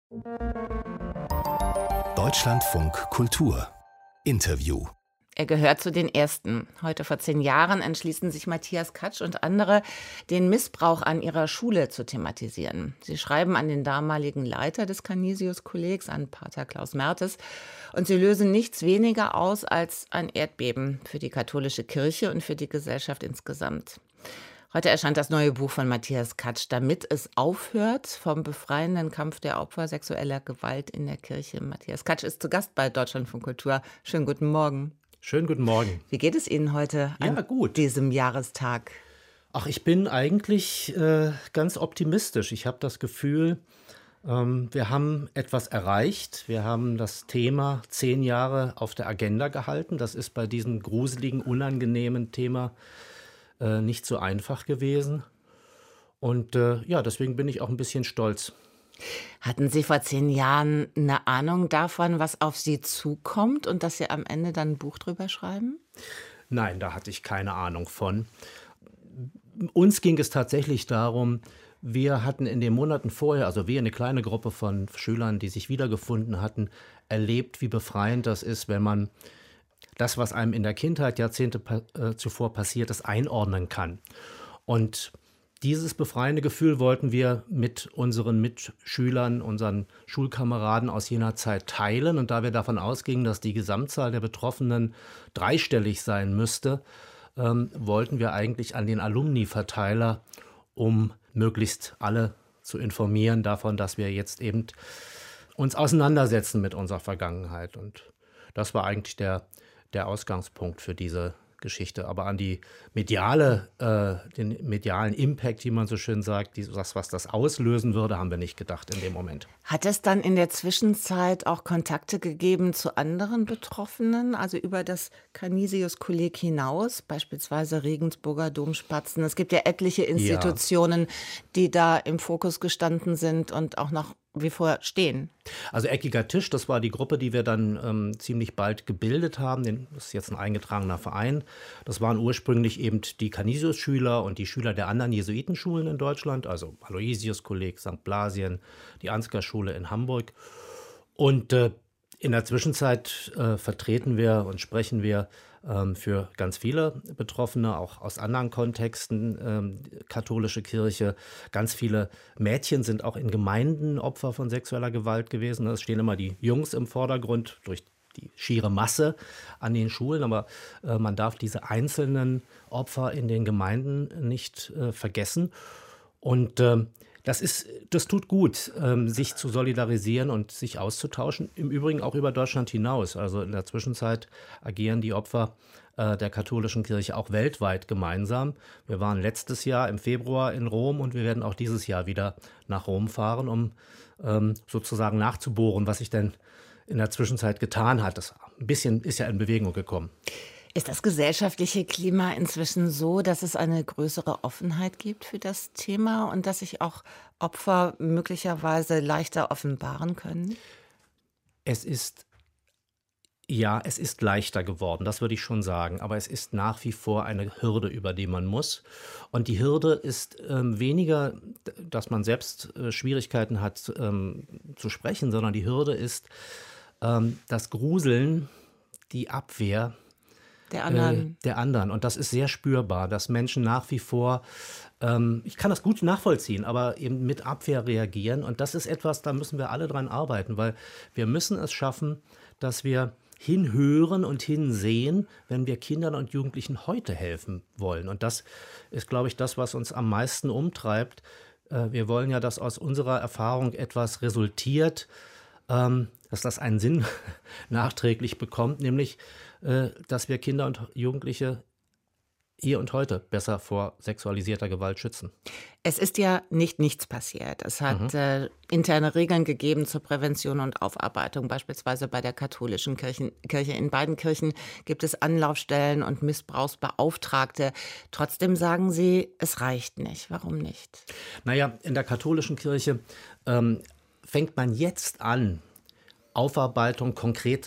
Deutschlandfunk Kultur Interview. Er gehört zu den Ersten. Heute vor 10 Jahren entschließen sich Matthias Katsch und andere, den Missbrauch an ihrer Schule zu thematisieren. Sie schreiben an den damaligen Leiter des Canisius-Kollegs, an Pater Klaus Mertes, und sie lösen nichts weniger aus als ein Erdbeben für die katholische Kirche und für die Gesellschaft insgesamt. Heute erscheint das neue Buch von Matthias Katsch, damit es aufhört, vom befreienden Kampf der Opfer sexueller Gewalt in der Kirche. Matthias Katsch ist zu Gast bei Deutschlandfunk Kultur. Schönen guten Morgen. Schönen guten Morgen. Wie geht es Ihnen heute an diesem Jahrestag? Ach, ich bin eigentlich ganz optimistisch. Ich habe das Gefühl, wir haben etwas erreicht. Wir haben das Thema 10 Jahre auf der Agenda gehalten. Das ist bei diesem gruseligen, unangenehmen Thema nicht so einfach gewesen. Und deswegen bin ich auch ein bisschen stolz. Hatten Sie vor 10 Jahren eine Ahnung davon, was auf Sie zukommt und dass Sie am Ende dann ein Buch drüber schreiben? Nein, da hatte ich keine Ahnung von. Uns ging es tatsächlich darum, wir hatten in den Monaten vorher, also wir, eine kleine Gruppe von Schülern, die sich wiedergefunden hatten, erlebt, wie befreiend das ist, wenn man das, was einem in der Kindheit Jahrzehnte zuvor passiert ist, einordnen kann. Und dieses befreiende Gefühl wollten wir mit unseren Mitschülern, unseren Schulkameraden aus jener Zeit teilen. Und da wir davon ausgingen, dass die Gesamtzahl der Betroffenen dreistellig sein müsste, wollten wir eigentlich an den Alumni-Verteiler, um möglichst alle zu informieren davon, dass wir jetzt eben uns auseinandersetzen mit unserer Vergangenheit. Und das war eigentlich der Ausgangspunkt für diese Geschichte. Aber an die den medialen Impact, wie man so schön sagt, was das auslösen würde, haben wir nicht gedacht in dem Moment. Hat es dann in der Zwischenzeit auch Kontakte gegeben zu anderen Betroffenen, also über das Canisius-Kolleg hinaus, beispielsweise Regensburger Domspatzen? Es gibt ja etliche Institutionen, die da im Fokus gestanden sind und auch noch wie vor stehen. Also Eckiger Tisch, das war die Gruppe, die wir dann ziemlich bald gebildet haben. Das ist jetzt ein eingetragener Verein. Das waren ursprünglich eben die Canisius-Schüler und die Schüler der anderen Jesuitenschulen in Deutschland, also Aloysius-Kolleg, St. Blasien, die Ansgar-Schule in Hamburg. Und in der Zwischenzeit vertreten wir und sprechen wir für ganz viele Betroffene, auch aus anderen Kontexten, katholische Kirche. Ganz viele Mädchen sind auch in Gemeinden Opfer von sexueller Gewalt gewesen. Es stehen immer die Jungs im Vordergrund durch die schiere Masse an den Schulen, aber man darf diese einzelnen Opfer in den Gemeinden nicht vergessen. Und das tut gut, sich zu solidarisieren und sich auszutauschen, im Übrigen auch über Deutschland hinaus. Also in der Zwischenzeit agieren die Opfer der katholischen Kirche auch weltweit gemeinsam. Wir waren letztes Jahr im Februar in Rom und wir werden auch dieses Jahr wieder nach Rom fahren, um sozusagen nachzubohren, was sich denn in der Zwischenzeit getan hat. Das ein bisschen ist ja in Bewegung gekommen. Ist das gesellschaftliche Klima inzwischen so, dass es eine größere Offenheit gibt für das Thema und dass sich auch Opfer möglicherweise leichter offenbaren können? Es ist leichter geworden, das würde ich schon sagen. Aber es ist nach wie vor eine Hürde, über die man muss. Und die Hürde ist weniger, dass man selbst Schwierigkeiten hat zu sprechen, sondern die Hürde ist das Gruseln, die Abwehr der anderen. Und das ist sehr spürbar, dass Menschen nach wie vor, ich kann das gut nachvollziehen, aber eben mit Abwehr reagieren. Und das ist etwas, da müssen wir alle dran arbeiten, weil wir müssen es schaffen, dass wir hinhören und hinsehen, wenn wir Kindern und Jugendlichen heute helfen wollen. Und das ist, glaube ich, das, was uns am meisten umtreibt. Wir wollen ja, dass aus unserer Erfahrung etwas resultiert, dass das einen Sinn nachträglich bekommt, nämlich dass wir Kinder und Jugendliche hier und heute besser vor sexualisierter Gewalt schützen. Es ist ja nicht nichts passiert. Es hat interne Regeln gegeben zur Prävention und Aufarbeitung, beispielsweise bei der katholischen Kirche. In beiden Kirchen gibt es Anlaufstellen und Missbrauchsbeauftragte. Trotzdem sagen Sie, es reicht nicht. Warum nicht? Naja, in der katholischen Kirche fängt man jetzt an, Aufarbeitung konkret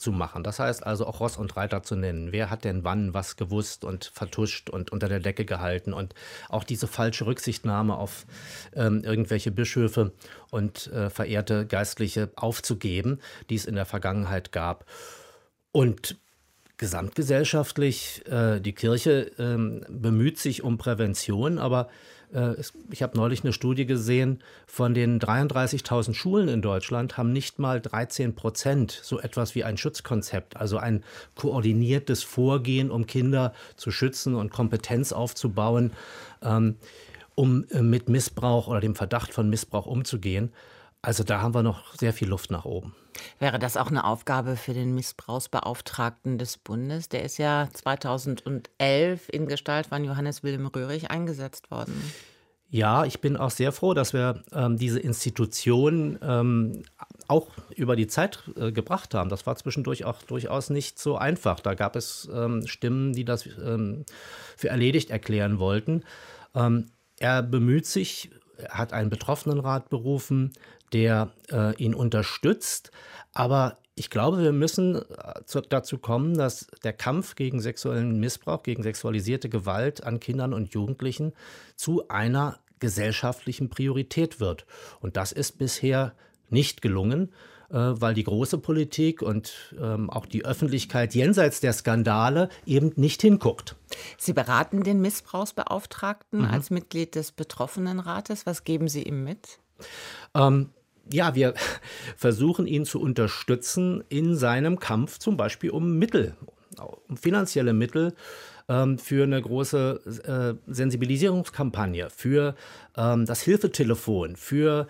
zu machen. Das heißt also auch Ross und Reiter zu nennen. Wer hat denn wann was gewusst und vertuscht und unter der Decke gehalten? Und auch diese falsche Rücksichtnahme auf irgendwelche Bischöfe und verehrte Geistliche aufzugeben, die es in der Vergangenheit gab. Und gesamtgesellschaftlich, die Kirche bemüht sich um Prävention, aber ich habe neulich eine Studie gesehen, von den 33.000 Schulen in Deutschland haben nicht mal 13% so etwas wie ein Schutzkonzept, also ein koordiniertes Vorgehen, um Kinder zu schützen und Kompetenz aufzubauen, um mit Missbrauch oder dem Verdacht von Missbrauch umzugehen. Also da haben wir noch sehr viel Luft nach oben. Wäre das auch eine Aufgabe für den Missbrauchsbeauftragten des Bundes? Der ist ja 2011 in Gestalt von Johannes Wilhelm Röhrig eingesetzt worden. Ja, ich bin auch sehr froh, dass wir diese Institution auch über die Zeit gebracht haben. Das war zwischendurch auch durchaus nicht so einfach. Da gab es Stimmen, die das für erledigt erklären wollten. Er bemüht sich, er hat einen Betroffenenrat berufen, der ihn unterstützt. Aber ich glaube, wir müssen dazu kommen, dass der Kampf gegen sexuellen Missbrauch, gegen sexualisierte Gewalt an Kindern und Jugendlichen zu einer gesellschaftlichen Priorität wird. Und das ist bisher nicht gelungen, weil die große Politik und auch die Öffentlichkeit jenseits der Skandale eben nicht hinguckt. Sie beraten den Missbrauchsbeauftragten als Mitglied des Betroffenenrates. Was geben Sie ihm mit? Ja, wir versuchen ihn zu unterstützen in seinem Kampf zum Beispiel um Mittel, um finanzielle Mittel für eine große Sensibilisierungskampagne, für das Hilfetelefon, für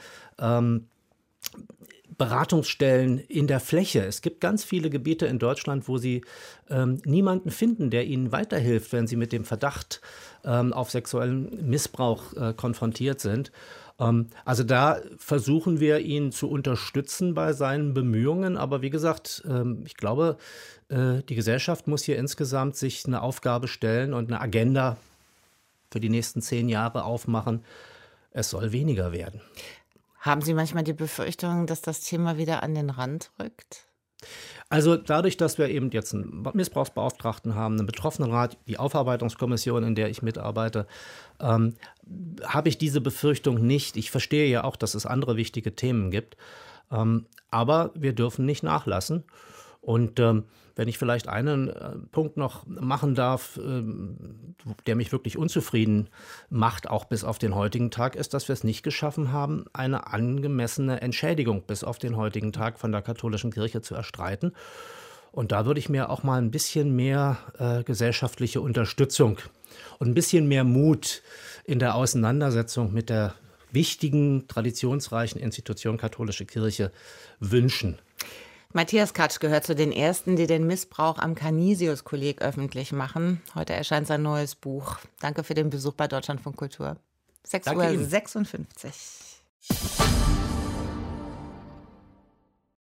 Beratungsstellen in der Fläche. Es gibt ganz viele Gebiete in Deutschland, wo Sie niemanden finden, der Ihnen weiterhilft, wenn Sie mit dem Verdacht auf sexuellen Missbrauch konfrontiert sind. Also da versuchen wir, ihn zu unterstützen bei seinen Bemühungen. Aber wie gesagt, ich glaube, die Gesellschaft muss hier insgesamt sich eine Aufgabe stellen und eine Agenda für die nächsten 10 Jahre aufmachen. Es soll weniger werden. Haben Sie manchmal die Befürchtung, dass das Thema wieder an den Rand rückt? Also dadurch, dass wir eben jetzt einen Missbrauchsbeauftragten haben, einen Betroffenenrat, die Aufarbeitungskommission, in der ich mitarbeite, habe ich diese Befürchtung nicht. Ich verstehe ja auch, dass es andere wichtige Themen gibt, aber wir dürfen nicht nachlassen. Und wenn ich vielleicht einen Punkt noch machen darf, der mich wirklich unzufrieden macht, auch bis auf den heutigen Tag, ist, dass wir es nicht geschaffen haben, eine angemessene Entschädigung bis auf den heutigen Tag von der katholischen Kirche zu erstreiten. Und da würde ich mir auch mal ein bisschen mehr gesellschaftliche Unterstützung und ein bisschen mehr Mut in der Auseinandersetzung mit der wichtigen, traditionsreichen Institution katholische Kirche wünschen. Matthias Katsch gehört zu den Ersten, die den Missbrauch am Canisius-Kolleg öffentlich machen. Heute erscheint sein neues Buch. Danke für den Besuch bei Deutschlandfunk Kultur. 6:56 Uhr.